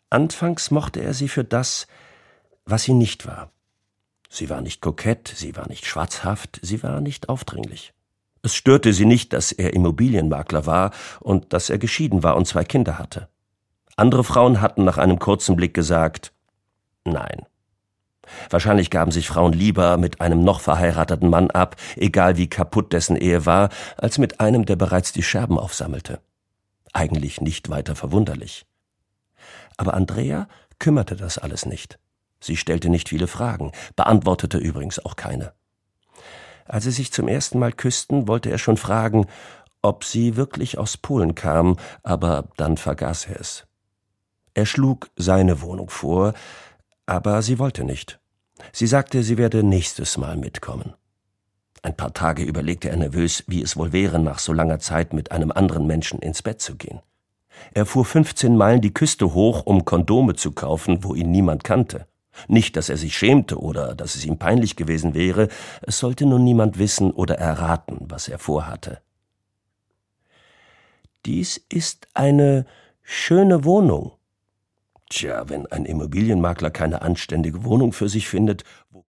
Anfangs mochte er sie für das, was sie nicht war. Sie war nicht kokett, sie war nicht schwatzhaft, sie war nicht aufdringlich. Es störte sie nicht, dass er Immobilienmakler war und dass er geschieden war und 2 Kinder hatte. Andere Frauen hatten nach einem kurzen Blick gesagt, nein. Wahrscheinlich gaben sich Frauen lieber mit einem noch verheirateten Mann ab, egal wie kaputt dessen Ehe war, als mit einem, der bereits die Scherben aufsammelte. Eigentlich nicht weiter verwunderlich. Aber Andrea kümmerte das alles nicht. Sie stellte nicht viele Fragen, beantwortete übrigens auch keine. Als sie sich zum ersten Mal küssten, wollte er schon fragen, ob sie wirklich aus Polen kam, aber dann vergaß er es. Er schlug seine Wohnung vor, aber sie wollte nicht. Sie sagte, sie werde nächstes Mal mitkommen. Ein paar Tage überlegte er nervös, wie es wohl wäre, nach so langer Zeit mit einem anderen Menschen ins Bett zu gehen. Er fuhr 15 Meilen die Küste hoch, um Kondome zu kaufen, wo ihn niemand kannte. Nicht, dass er sich schämte oder dass es ihm peinlich gewesen wäre, es sollte nun niemand wissen oder erraten, was er vorhatte. »Dies ist eine schöne Wohnung.« Tja, wenn ein Immobilienmakler keine anständige Wohnung für sich findet,